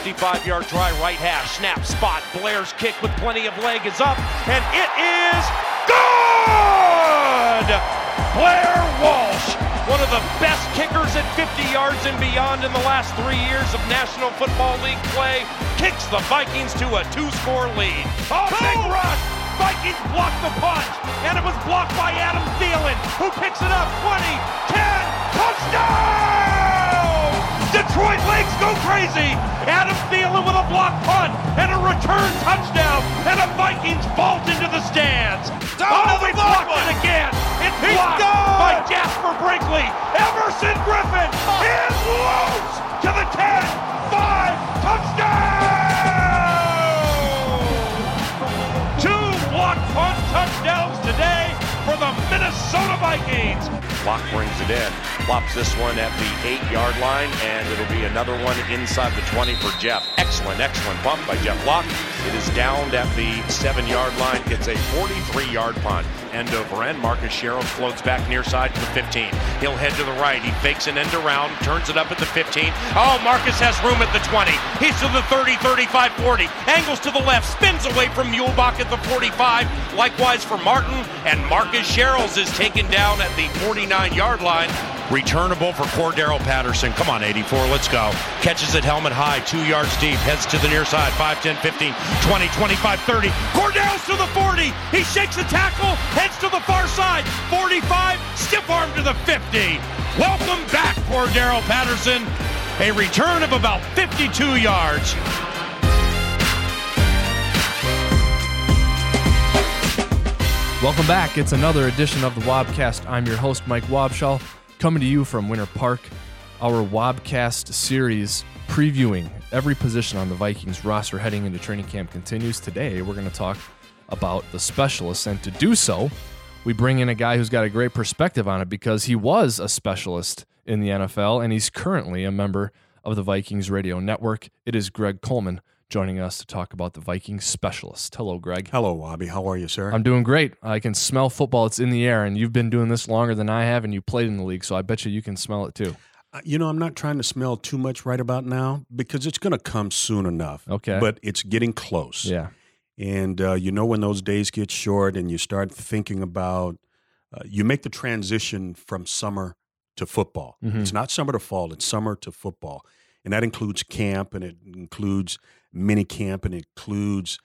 55-yard try, right hash, snap, spot, Blair's kick with plenty of leg is up, and it is good! Blair Walsh, one of the best kickers at 50 yards and beyond in the last 3 years of National Football League play, kicks the Vikings to a 2-score lead. Oh, big rush! Vikings blocked the punch, and it was blocked by Adam Thielen, who picks it up, 20, 10, touchdown! Detroit Lakes go crazy! Adam Thielen with a block punt, and a return touchdown, and the Vikings vault into the stands. They blocked it again! It's blocked by Jasper Brinkley. Emerson Griffin is loose to the 10, 5, touchdown! Punt touchdowns today for the Minnesota Vikings. Locke brings it in, flops this one at the 8-yard line, and it'll be another one inside the 20 for Jeff. Excellent bump by Jeff Locke. It is downed at the 7-yard line. It's a 43-yard punt. End over end. Marcus Sherrill floats back near side to the 15. He'll head to the right. He fakes an end around, turns it up at the 15. Oh, Marcus has room at the 20. He's to the 30, 35, 40. Angles to the left, spins away from Muehlbach at the 45. Likewise for Martin, and Marcus Sherrills is taken down at the 49-yard line. Returnable for Cordero Patterson. Come on, 84, let's go. Catches it helmet high, 2 yards deep, heads to the near side, 5, 10, 15, 20, 25, 30. Cordero's to the 40. He shakes the tackle, heads to the far side, 45, stiff arm to the 50. Welcome back, Cordero Patterson. A return of about 52 yards. Welcome back. It's another edition of the Wobcast. I'm your host, Mike Wobschall, coming to you from Winter Park. Our Wobcast series previewing every position on the Vikings roster heading into training camp continues. Today, we're going to talk about the specialists, and to do so, we bring in a guy who's got a great perspective on it because he was a specialist in the NFL, and he's currently a member of the Vikings Radio Network. It is Greg Coleman joining us to talk about the Vikings specialist. Hello, Greg. Hello, Wobby. How are you, sir? I'm doing great. I can smell football. It's in the air, and you've been doing this longer than I have, and you played in the league, so I bet you can smell it too. I'm not trying to smell too much right about now because it's going to come soon enough. Okay. But it's getting close. Yeah. And when those days get short and you start thinking about, you make the transition from summer to football. Mm-hmm. It's not summer to fall. It's summer to football. And that includes camp, and it includes mini camp, and it includes,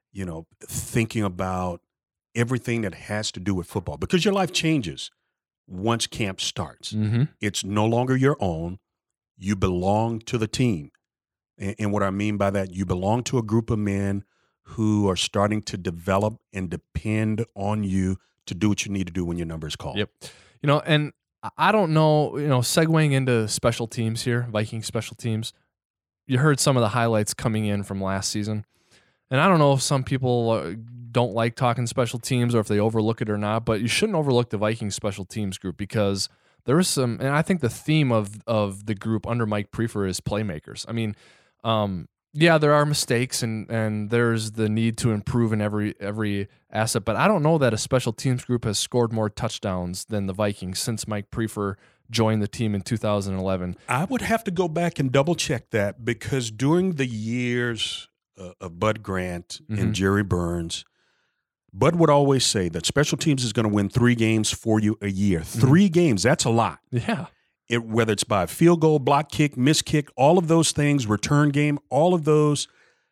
thinking about everything that has to do with football because your life changes once camp starts. Mm-hmm. It's no longer your own. You belong to the team. And what I mean by that, you belong to a group of men who are starting to develop and depend on you to do what you need to do when your number is called. Yep. And I don't know, segueing into special teams here, Viking special teams, you heard some of the highlights coming in from last season. And I don't know if some people don't like talking special teams or if they overlook it or not, but you shouldn't overlook the Viking special teams group because there is some, and I think the theme of the group under Mike Prefer is playmakers. I mean, there are mistakes and there's the need to improve in every asset, but I don't know that a special teams group has scored more touchdowns than the Vikings since Mike Prefer joined the team in 2011. I would have to go back and double check that because during the years of Bud Grant and Jerry Burns, Bud would always say that special teams is going to win 3 games for you a year. 3 games, that's a lot. Yeah. Whether it's by field goal, block kick, miss kick, all of those things, return game, all of those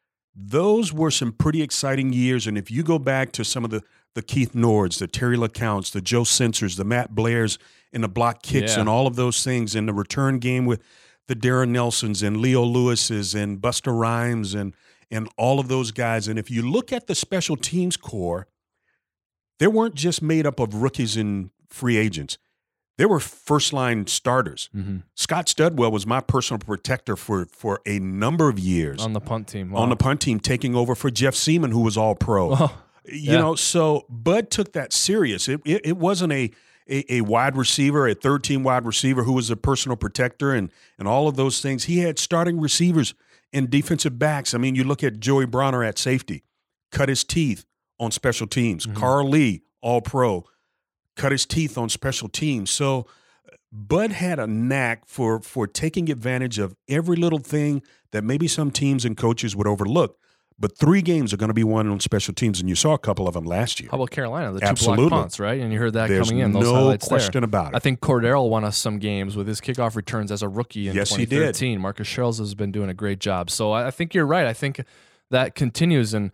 were some pretty exciting years. And if you go back to some of the Keith Nords, the Terry LeCounts, the Joe Sensors, the Matt Blairs, and the block kicks and all of those things, and the return game with the Darren Nelsons and Leo Lewises and Busta Rhymes and all of those guys. And if you look at the special teams core, they weren't just made up of rookies and free agents. They were first-line starters. Mm-hmm. Scott Studwell was my personal protector for a number of years. On the punt team. Wow. On the punt team, taking over for Jeff Seaman, who was all pro. Oh, So Bud took that serious. It wasn't a wide receiver, a third-team wide receiver who was a personal protector and all of those things. He had starting receivers and defensive backs. I mean, you look at Joey Bronner at safety, cut his teeth on special teams. Mm-hmm. Carl Lee, all pro, cut his teeth on special teams. So Bud had a knack for taking advantage of every little thing that maybe some teams and coaches would overlook. But 3 games are going to be won on special teams, and you saw a couple of them last year. How about Carolina? The 2 Absolutely. block punts, right? And you heard that There's coming in. Those no highlights question there. about it. I think Cordero won us some games with his kickoff returns as a rookie in Yes, he 2013. Marcus Sherrills has been doing a great job. So I think you're right. I think that continues. And,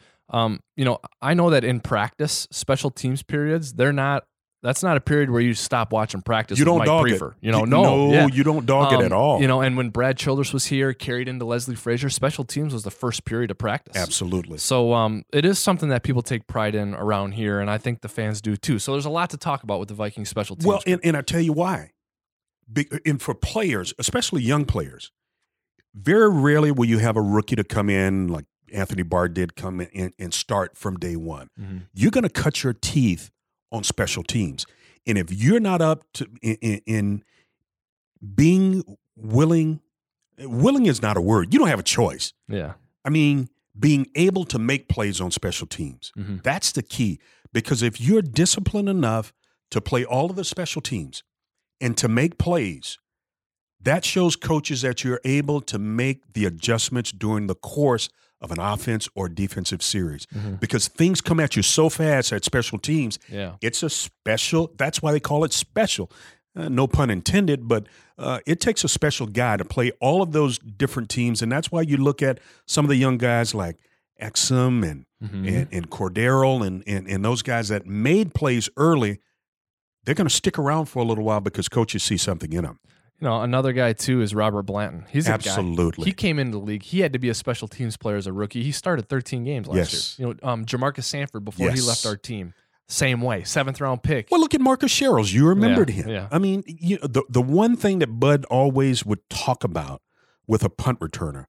I know that in practice, special teams periods, that's not a period where you stop watching practice. You don't with Mike dog Prefer. it. No, you don't dog it at all. And when Brad Childress was here, carried into Leslie Frazier, special teams was the first period of practice. Absolutely. So it is something that people take pride in around here, and I think the fans do too. So there's a lot to talk about with the Vikings special teams. Well, and I tell you why. And for players, especially young players, very rarely will you have a rookie to come in like Anthony Barr did come in and start from day one. Mm-hmm. You're going to cut your teeth on special teams. And if you're not up to in being willing is not a word. You don't have a choice. Yeah. I mean, being able to make plays on special teams. Mm-hmm. That's the key. Because if you're disciplined enough to play all of the special teams and to make plays, that shows coaches that you're able to make the adjustments during the course of an offense or defensive series. Mm-hmm. Because things come at you so fast at special teams. Yeah. It's a special, that's why they call it special. No pun intended, but it takes a special guy to play all of those different teams. And that's why you look at some of the young guys like Exum and Cordero and those guys that made plays early. They're going to stick around for a little while because coaches see something in them. Another guy too is Robert Blanton. He's a Absolutely. guy. He came into the league. He had to be a special teams player as a rookie. He started 13 games last year. Jamarcus Sanford before he left our team, same way, 7th round pick. Well, look at Marcus Sherrills. You remembered him. Yeah. I mean, the one thing that Bud always would talk about with a punt returner,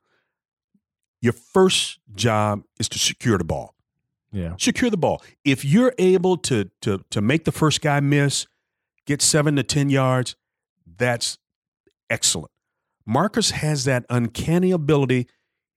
your first job is to secure the ball. Yeah. Secure the ball. If you're able to make the first guy miss, get 7 to 10 yards, that's excellent. Marcus has that uncanny ability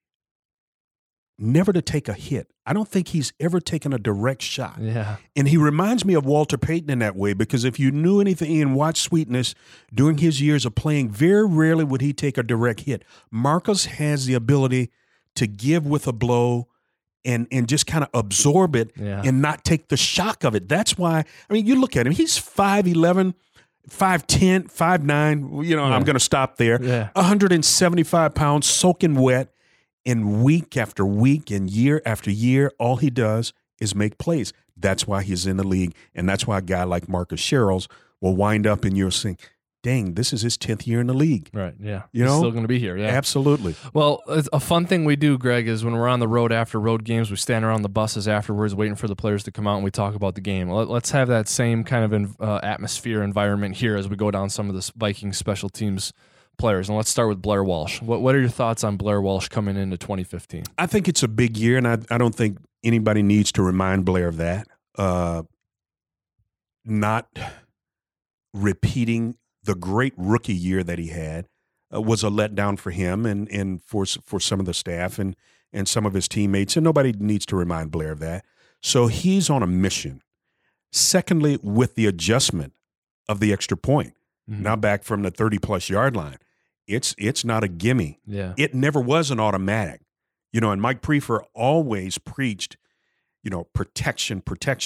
never to take a hit. I don't think he's ever taken a direct shot. Yeah. And he reminds me of Walter Payton in that way, because if you knew anything and watched Sweetness during his years of playing, very rarely would he take a direct hit. Marcus has the ability to give with a blow and just kind of absorb it and not take the shock of it. That's why, you look at him, he's 5'11", 5'10", 5'9", I'm going to stop there. Yeah. 175 pounds, soaking wet, and week after week and year after year, all he does is make plays. That's why he's in the league, and that's why a guy like Marcus Sherrills will wind up in your saying, dang, this is his 10th year in the league. Right, yeah. He's still going to be here, yeah. Absolutely. Well, a fun thing we do, Greg, is when we're on the road after road games, we stand around the buses afterwards waiting for the players to come out and we talk about the game. Let's have that same kind of atmosphere, environment here as we go down some of the Vikings special teams players. And let's start with Blair Walsh. What are your thoughts on Blair Walsh coming into 2015? I think it's a big year, and I don't think anybody needs to remind Blair of that. Not repeating the great rookie year that he had was a letdown for him and for some of the staff and some of his teammates, and nobody needs to remind Blair of that. So he's on a mission. Secondly, with the adjustment of the extra point, now back from the 30-plus yard line, it's not a gimme. Yeah. It never was an automatic. And Mike Prefer always preached, protection,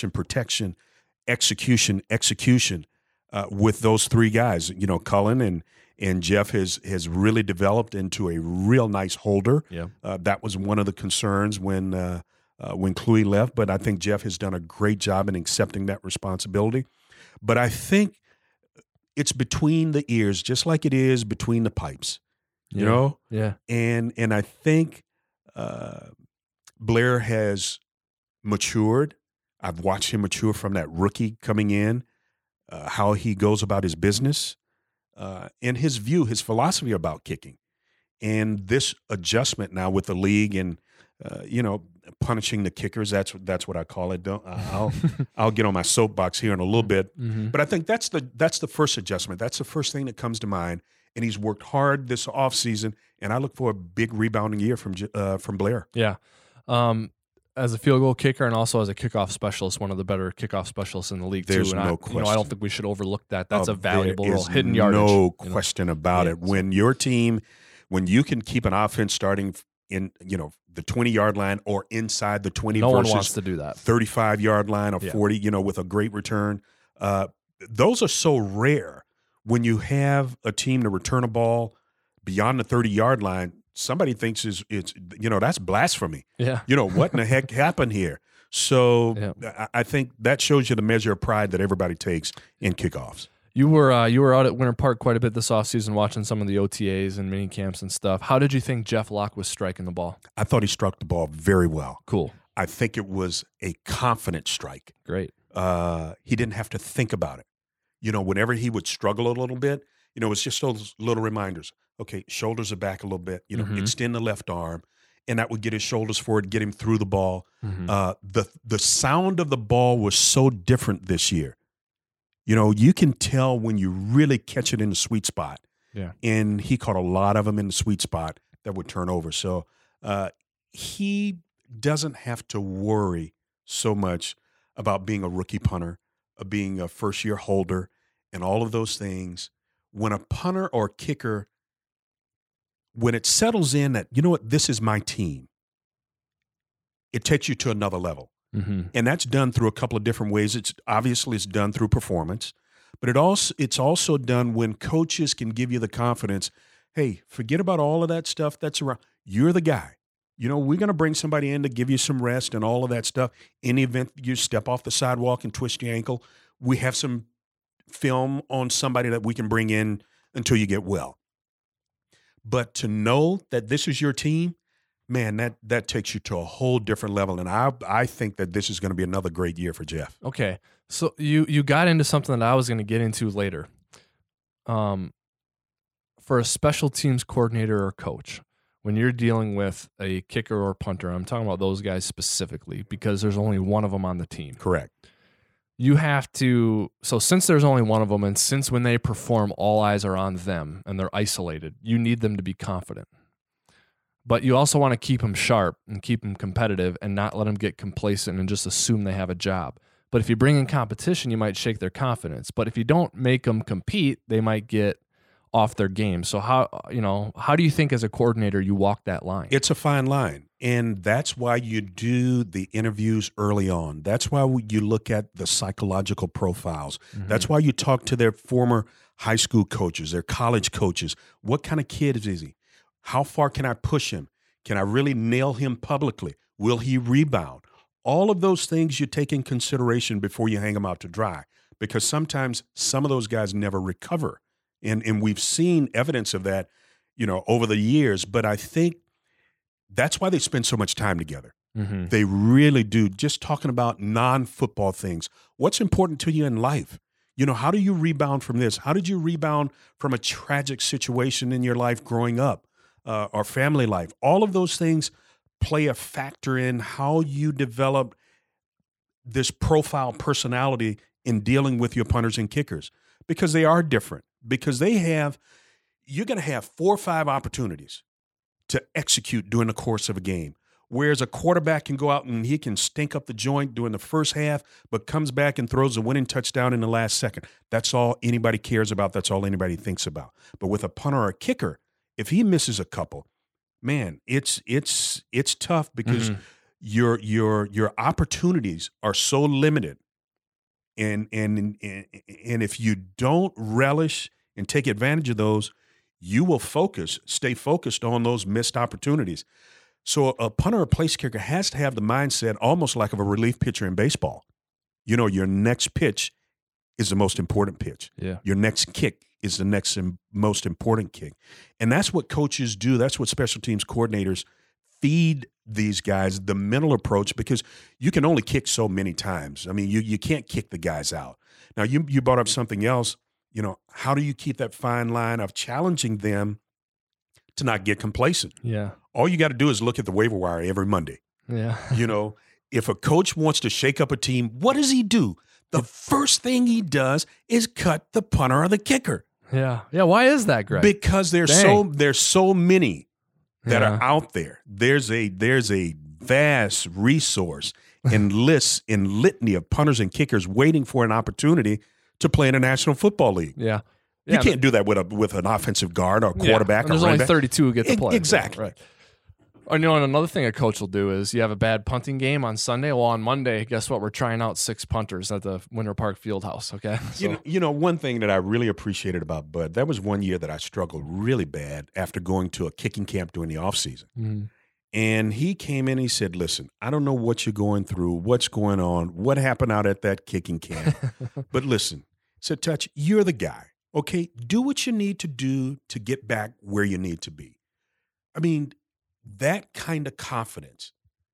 execution. With those 3 guys, Cullen and Jeff has really developed into a real nice holder. Yeah. That was one of the concerns when Kluge left, but I think Jeff has done a great job in accepting that responsibility. But I think it's between the ears, just like it is between the pipes, Yeah. And I think Blair has matured. I've watched him mature from that rookie coming in. How he goes about his business, and his philosophy about kicking, and this adjustment now with the league and punishing the kickers. That's what I call it. I'll get on my soapbox here in a little bit, but I think that's the first adjustment. That's the first thing that comes to mind. And he's worked hard this offseason, and I look for a big rebounding year from Blair. Yeah. as a field goal kicker and also as a kickoff specialist, one of the better kickoff specialists in the league. There's too. no question. I don't think we should overlook that. That's a There valuable role. is Hidden yardage. No question about it. When your team, when you can keep an offense starting in the 20-yard line or inside the 20 no versus one wants to do that. 35-yard line or 40, with a great return. Those are so rare. When you have a team to return a ball beyond the 30-yard line, somebody thinks it's that's blasphemy. Yeah. What in the heck happened here? So I think that shows you the measure of pride that everybody takes in kickoffs. You were out at Winter Park quite a bit this offseason watching some of the OTAs and mini camps and stuff. How did you think Jeff Locke was striking the ball? I thought he struck the ball very well. Cool. I think it was a confident strike. Great. He didn't have to think about it. Whenever he would struggle a little bit, it was just those little reminders. Okay, shoulders are back a little bit, extend the left arm, and that would get his shoulders forward, get him through the ball. The sound of the ball was so different this year. You can tell when you really catch it in the sweet spot. Yeah. And he caught a lot of them in the sweet spot that would turn over. So he doesn't have to worry so much about being a rookie punter, being a first-year holder, and all of those things. When a punter or kicker, when it settles in that, this is my team, it takes you to another level. And that's done through a couple of different ways. It's done through performance, but it's also done when coaches can give you the confidence, hey, forget about all of that stuff that's around. You're the guy. We're going to bring somebody in to give you some rest and all of that stuff. In the event you step off the sidewalk and twist your ankle, we have some film on somebody that we can bring in until you get well. But to know that this is your team, man, that takes you to a whole different level. And I think that this is going to be another great year for Jeff. Okay. So you got into something that I was going to get into later. For a special teams coordinator or coach, when you're dealing with a kicker or punter, I'm talking about those guys specifically because there's only one of them on the team. Correct. You have to, so since there's only one of them and since when they perform, all eyes are on them and they're isolated, you need them to be confident. But you also want to keep them sharp and keep them competitive and not let them get complacent and just assume they have a job. But if you bring in competition, you might shake their confidence. But if you don't make them compete, they might get off their game. So how do you think as a coordinator you walk that line? It's a fine line. And that's why you do the interviews early on. That's why you look at the psychological profiles. That's why you talk to their former high school coaches, their college coaches. What kind of kid is he? How far can I push him? Can I really nail him publicly? Will he rebound? All of those things you take in consideration before you hang him out to dry, because sometimes some of those guys never recover. And we've seen evidence of that, over the years. But I think that's why they spend so much time together. They really do. Just talking about non-football things. What's important to you in life? How do you rebound from this? How did you rebound from a tragic situation in your life growing up? Or family life. All of those things play a factor in how you develop this profile personality in dealing with your punters and kickers, because they are different. Because you're going to have 4 or 5 opportunities to execute during the course of a game. Whereas a quarterback can go out and he can stink up the joint during the first half, but comes back and throws a winning touchdown in the last second. That's all anybody cares about. That's all anybody thinks about. But with a punter or a kicker, if he misses a couple, man, it's tough because your opportunities are so limited, and if you don't relish and take advantage of those, you will stay focused on those missed opportunities. So a punter or place kicker has to have the mindset almost like of a relief pitcher in baseball. Your next pitch is the most important pitch. Yeah. Your next kick is the next and most important kick. And that's what coaches do. That's what special teams coordinators feed these guys, the mental approach, because you can only kick so many times. I mean, you can't kick the guys out. Now, you brought up something else. How do you keep that fine line of challenging them to not get complacent? Yeah. All you got to do is look at the waiver wire every Monday. Yeah. If a coach wants to shake up a team, what does he do? The first thing he does is cut the punter or the kicker. Yeah. Yeah. Why is that, Greg? Because there's so many that are out there. There's a vast resource and lists and litany of punters and kickers waiting for an opportunity to play in the National Football League. Yeah. You can't do that with an offensive guard or quarterback. And there's only 32 who get to play. Exactly. Right. And another thing a coach will do is you have a bad punting game on Sunday. Well, on Monday, guess what? We're trying out 6 punters at the Winter Park Fieldhouse. Okay. So. One thing that I really appreciated about Bud, that was one year that I struggled really bad after going to a kicking camp during the offseason. Mm-hmm. And he came in and he said, listen, I don't know what you're going through, what's going on, what happened out at that kicking camp. But listen, he said, Touch, you're the guy. Okay, do what you need to do to get back where you need to be. I mean, that kind of confidence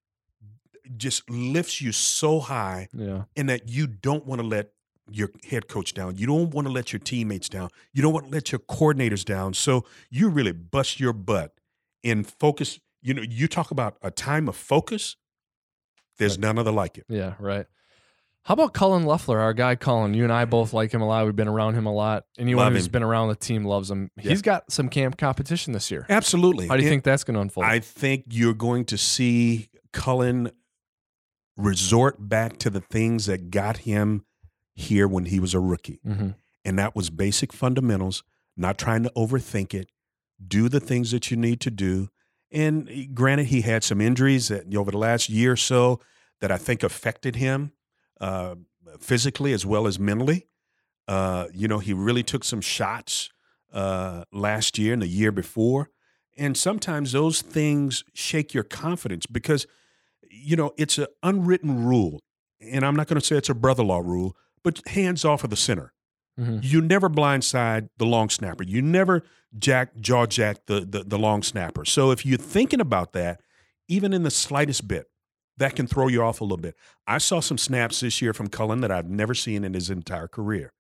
just lifts you so high in that you don't want to let your head coach down. You don't want to let your teammates down. You don't want to let your coordinators down. So you really bust your butt and focus. You talk about a time of focus. There's none other like it. Yeah, right. How about Cullen Loeffler, our guy Cullen? You and I both like him a lot. We've been around him a lot. Anyone who's been around the team loves him. Yeah. He's got some camp competition this year. Absolutely. How do you think that's going to unfold? I think you're going to see Cullen resort back to the things that got him here when he was a rookie. Mm-hmm. And that was basic fundamentals, not trying to overthink it, do the things that you need to do. And granted, he had some injuries that over the last year or so that I think affected him. Physically as well as mentally. He really took some shots last year and the year before. And sometimes those things shake your confidence because, it's an unwritten rule. And I'm not going to say it's a brother-in-law rule, but hands off of the center. Mm-hmm. You never blindside the long snapper. You never jaw jack the long snapper. So if you're thinking about that, even in the slightest bit, that can throw you off a little bit. I saw some snaps this year from Cullen that I've never seen in his entire career.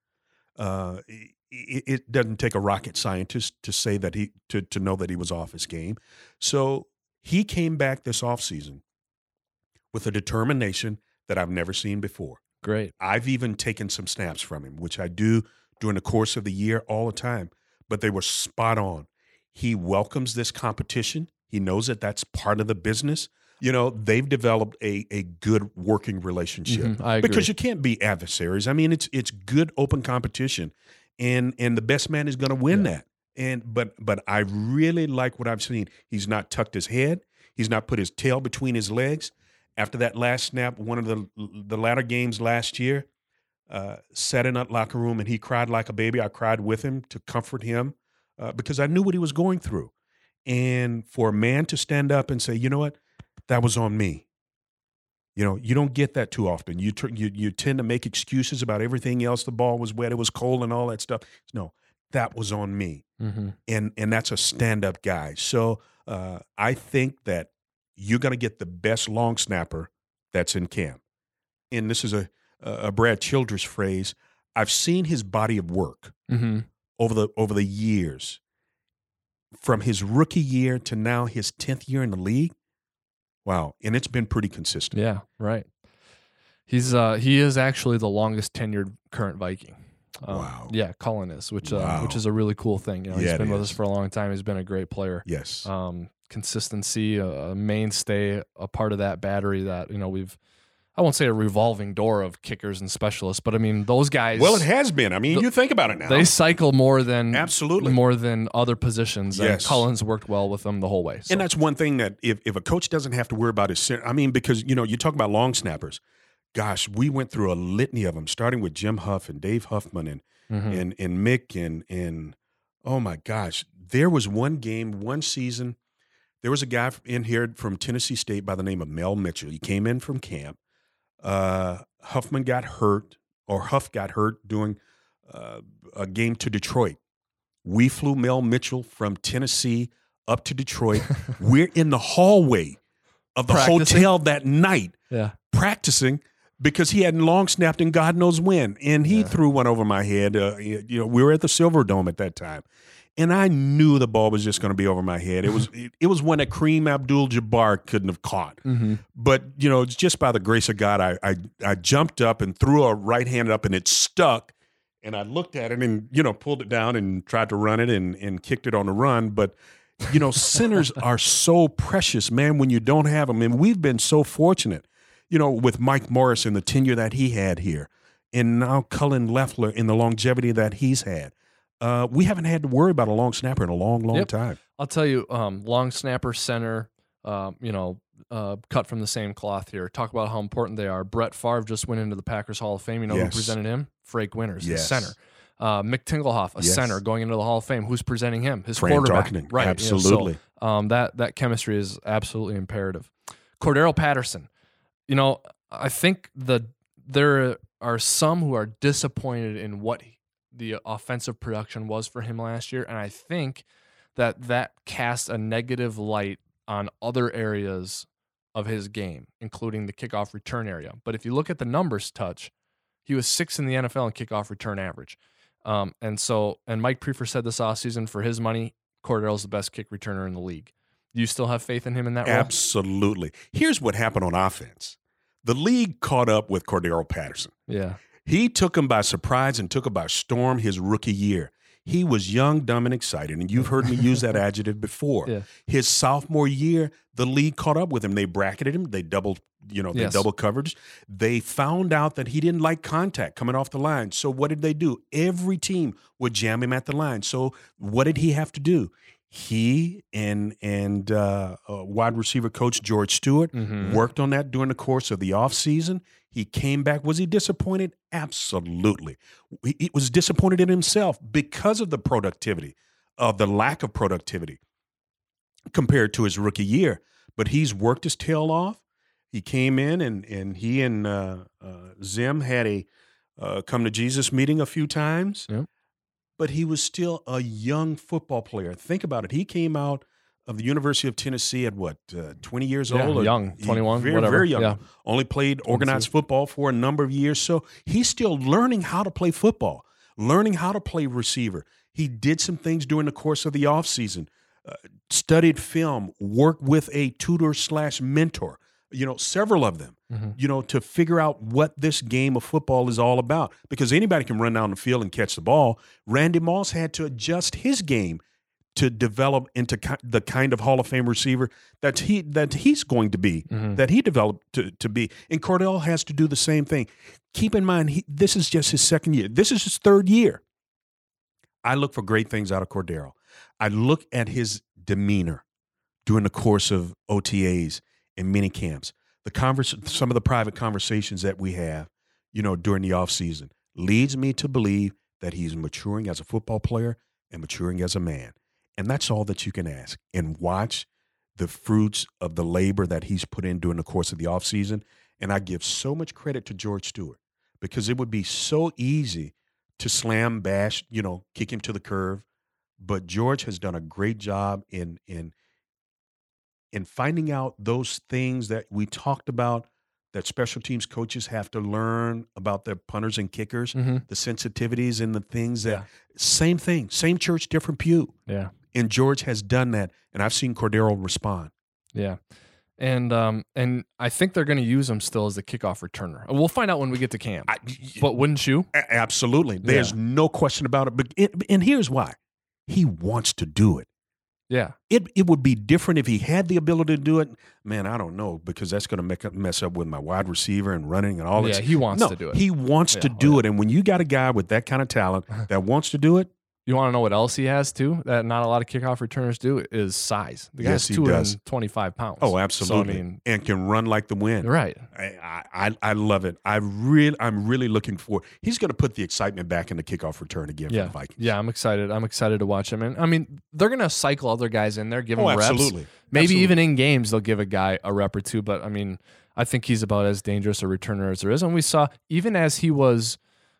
It doesn't take a rocket scientist to say that to know that he was off his game. So he came back this offseason with a determination that I've never seen before. Great. I've even taken some snaps from him, which I do during the course of the year all the time, but they were spot on. He welcomes this competition. He knows that that's part of the business. They've developed a good working relationship. Mm-hmm, I agree. Because you can't be adversaries. I mean, it's good open competition, and the best man is going to win that. But I really like what I've seen. He's not tucked his head. He's not put his tail between his legs. After that last snap, one of the latter games last year, sat in that locker room and he cried like a baby. I cried with him to comfort him because I knew what he was going through. And for a man to stand up and say, you know what? That was on me. You don't get that too often. You tend to make excuses about everything else. The ball was wet, it was cold, and all that stuff. No, that was on me. Mm-hmm. And that's a stand-up guy. So I think that you're going to get the best long snapper that's in camp. And this is a Brad Childress phrase. I've seen his body of work over the years, from his rookie year to now his 10th year in the league. Wow, and it's been pretty consistent. Yeah, right. He is actually the longest tenured current Viking. Wow. Yeah, Cullen is, which is a really cool thing. He's been with us for a long time. He's been a great player. Yes. Consistency, a mainstay, a part of that battery that I won't say a revolving door of kickers and specialists, but I mean those guys. Well, it has been. I mean, you think about it now. They cycle more than absolutely more than other positions. Yes. And Cullen's worked well with them the whole way. So. And that's one thing that if a coach doesn't have to worry about his center, I mean, because you talk about long snappers. Gosh, we went through a litany of them, starting with Jim Huff and Dave Huffman and Mick and oh my gosh, there was one game, one season. There was a guy in here from Tennessee State by the name of Mel Mitchell. He came in from camp. Huffman got hurt, or Huff got hurt doing a game to Detroit. We flew Mel Mitchell from Tennessee up to Detroit. We're in the hallway of the hotel that night practicing because he hadn't long snapped in God knows when. And he threw one over my head. We were at the Silver Dome at that time. And I knew the ball was just going to be over my head. It was one that Kareem Abdul-Jabbar couldn't have caught. Mm-hmm. But, just by the grace of God, I jumped up and threw a right hand up and it stuck. And I looked at it and, pulled it down and tried to run it and kicked it on the run. But, You know, centers are so precious, man, when you don't have them. And we've been so fortunate, you know, with Mike Morris and the tenure that he had here, and now Cullen Leffler in the longevity that he's had. We haven't had to worry about a long snapper in a long, long time. I'll tell you, long snapper, center, cut from the same cloth here. Talk about how important they are. Brett Favre just went into the Packers Hall of Fame. You know who presented him? Frank Winters, the center. Mick Tingelhoff, a center, going into the Hall of Fame. Who's presenting him? His Frank quarterback. Darkening. Right. Absolutely. You know, so, that chemistry is absolutely imperative. Cordero Patterson. You know, I think there are some who are disappointed in what the offensive production was for him last year, and I think that casts a negative light on other areas of his game, including the kickoff return area. But if you look at the numbers, Touch, he was 6th in the NFL in kickoff return average. And Mike Prefer said this offseason, for his money, Cordero's the best kick returner in the league. Do you still have faith in him in that role? Absolutely. Here's what happened on offense. The league caught up with Cordero Patterson. Yeah. He took him by surprise and took him by storm his rookie year. He was young, dumb, and excited, and you've heard me use that adjective before. Yeah. His sophomore year, the league caught up with him. They bracketed him. They double coverage. They found out that he didn't like contact coming off the line. So what did they do? Every team would jam him at the line. So what did he have to do? He and wide receiver coach George Stewart worked on that during the course of the offseason. He came back. Was he disappointed? Absolutely. He was disappointed in himself because of the productivity, of the lack of productivity compared to his rookie year. But he's worked his tail off. He came in and he and Zim had a come to Jesus meeting a few times. Yep. But he was still a young football player. Think about it. He came out of the University of Tennessee at 20 years old? Young, 21, very, whatever. very young. Yeah. Only played organized football for a number of years. So he's still learning how to play football, learning how to play receiver. He did some things during the course of the offseason, studied film, worked with a tutor/mentor, several of them, to figure out what this game of football is all about. Because anybody can run down the field and catch the ball. Randy Moss had to adjust his game to develop into the kind of Hall of Fame receiver that he's going to be, that he developed to be. And Cordell has to do the same thing. Keep in mind, this is just his second year. This is his third year. I look for great things out of Cordero. I look at his demeanor during the course of OTAs and mini camps, some of the private conversations that we have, during the offseason, leads me to believe that he's maturing as a football player and maturing as a man. And that's all that you can ask. And watch the fruits of the labor that he's put in during the course of the offseason. And I give so much credit to George Stewart, because it would be so easy to slam, bash, kick him to the curve. But George has done a great job in finding out those things that we talked about, that special teams coaches have to learn about their punters and kickers, the sensitivities and the things that same thing, same church, different pew. Yeah. And George has done that, and I've seen Cordero respond. Yeah. And I think they're going to use him still as the kickoff returner. We'll find out when we get to camp. But wouldn't you? Absolutely. There's no question about it. But and here's why. He wants to do it. Yeah. It would be different if he had the ability to do it. Man, I don't know, because that's going to mess up with my wide receiver and running and all that. Yeah, he wants to do it. He wants to do it. And when you got a guy with that kind of talent that wants to do it. You want to know what else he has, too, that not a lot of kickoff returners do, is size. The guy's 225 pounds. Oh, absolutely. So, and can run like the wind. Right. I love it. I'm really looking forward. He's going to put the excitement back in the kickoff return again for the Vikings. Yeah, I'm excited. I'm excited to watch him. And, they're going to cycle other guys in there, give them reps. Absolutely. Maybe even in games they'll give a guy a rep or two. But, I think he's about as dangerous a returner as there is. And we saw, even as he was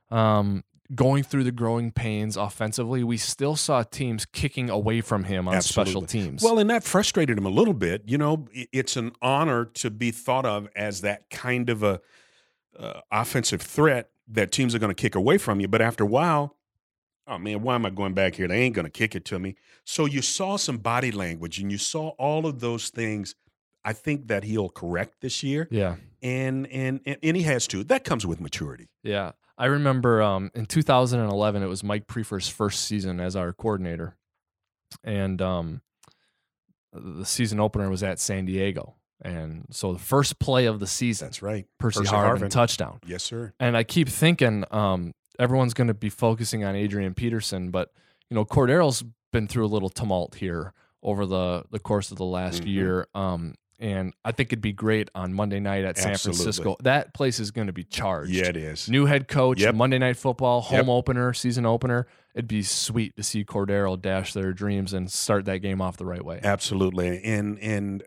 going through the growing pains offensively, we still saw teams kicking away from him on special teams. Well, and that frustrated him a little bit. It's an honor to be thought of as that kind of a offensive threat that teams are going to kick away from you. But after a while, oh, man, why am I going back here? They ain't going to kick it to me. So you saw some body language, and you saw all of those things. I think that he'll correct this year. Yeah. And he has to. That comes with maturity. Yeah. I remember in 2011, it was Mike Prefer's first season as our coordinator. And the season opener was at San Diego. And so the first play of the season, That's right. Percy Harvin touchdown. Yes, sir. And I keep thinking everyone's going to be focusing on Adrian Peterson, but Cordarrelle's been through a little tumult here over the course of the last year. And I think it'd be great on Monday night at San Francisco. That place is going to be charged. Yeah, it is. New head coach, Yep. Monday Night Football, home opener, season opener. It'd be sweet to see Cordarrelle dash their dreams and start that game off the right way. Absolutely. And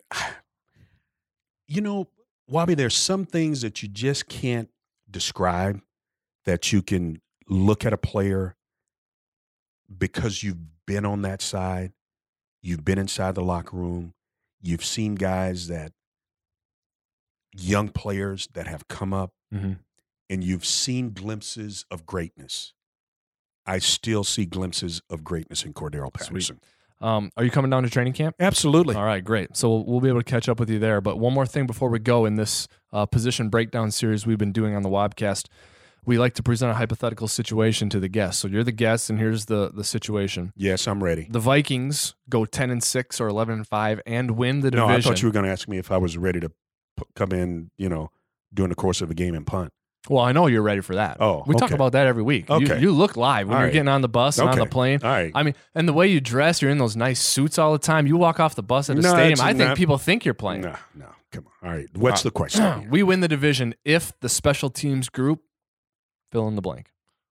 Wabi, there's some things that you just can't describe, that you can look at a player because you've been on that side, you've been inside the locker room, you've seen guys young players that have come up, and you've seen glimpses of greatness. I still see glimpses of greatness in Cordarrelle Patterson. Are you coming down to training camp? Absolutely. All right, great. So we'll be able to catch up with you there. But one more thing before we go in this position breakdown series we've been doing on the Wobcast, we like to present a hypothetical situation to the guest. So you're the guest, and here's the situation. Yes, I'm ready. The Vikings go 10-6 or 11-5 and win the division. No, I thought you were going to ask me if I was ready to come in, during the course of a game and punt. Well, I know you're ready for that. Oh, we talk okay. about that every week. Okay. You look live when All you're right. getting on the bus and on the plane. All right. I mean, and the way you dress, you're in those nice suits all the time. You walk off the bus at a stadium. I think people think you're playing. No, come on. All right. What's the question? We win the division if the special teams group, fill in the blank,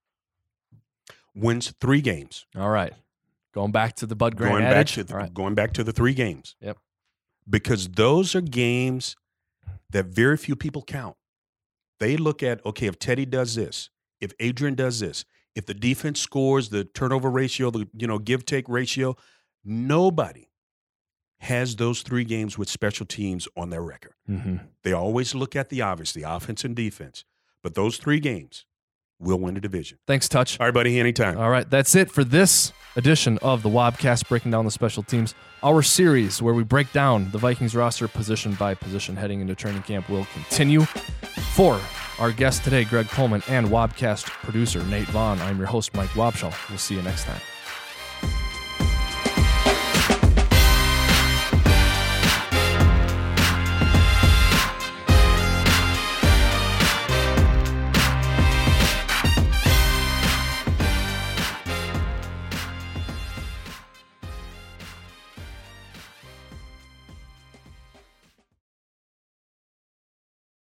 wins 3 games. All right. Going back to the Bud Grant adage. Going back to the 3 games. Yep. Because those are games that very few people count. They look at, okay, if Teddy does this, if Adrian does this, if the defense scores, the turnover ratio, the give-take ratio, nobody has those 3 games with special teams on their record. They always look at the obvious, the offense and defense. But those 3 games will win the division. Thanks, Touch. All right, buddy, anytime. All right, that's it for this edition of the Wobcast, breaking down the special teams. Our series where we break down the Vikings roster position by position heading into training camp will continue. For our guest today, Greg Coleman, and Wobcast producer Nate Vaughn, I'm your host, Mike Wobschall. We'll see you next time.